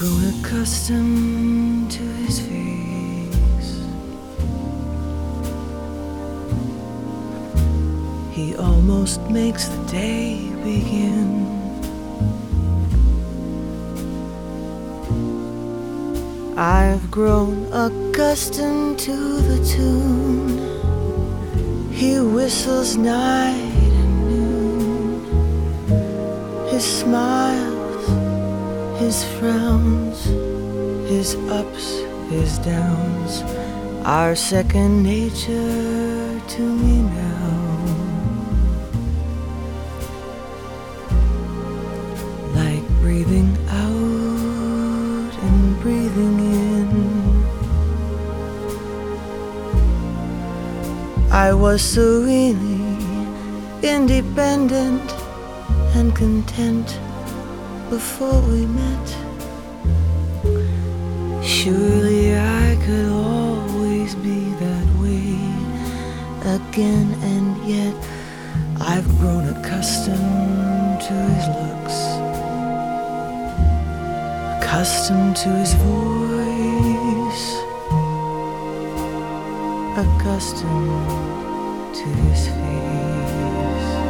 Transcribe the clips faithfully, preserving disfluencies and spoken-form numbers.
grown accustomed to his face. He almost makes the day begin. I've grown accustomed to the tune he whistles night and noon. His smiles, his frowns, his ups, his downs are second nature to me now. Like breathing out and breathing in. I was serenely independent and content before we met. Surely I could always be that way again, and yet I've grown accustomed to his looks, accustomed to his voice, accustomed to his face.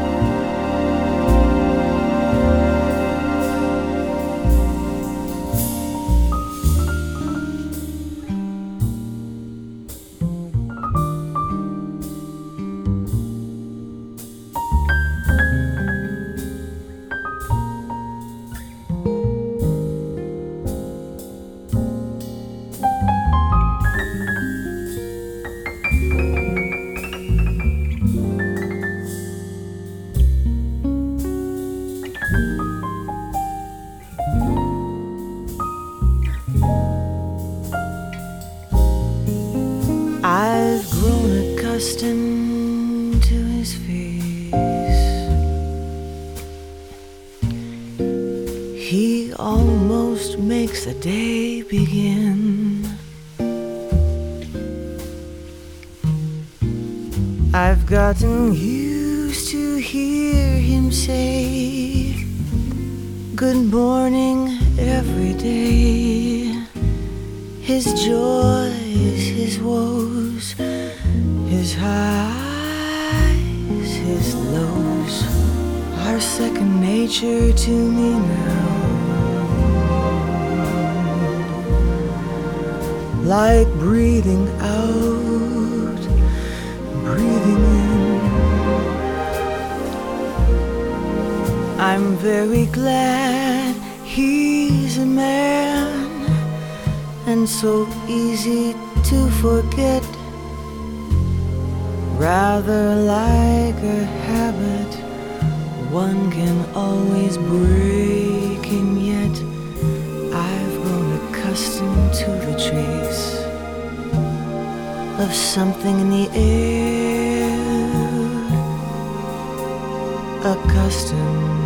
I've grown accustomed to his face. He almost makes the day begin. I've gotten used to hear him say good morning every day. His joys, his woes, his highs, his lows are second nature to me now. Like breathing out, breathing in. I'm very glad he's a man, and so easy to forget, rather like a habit one can always break. And yet I've grown accustomed to the trace of something in the air, accustomed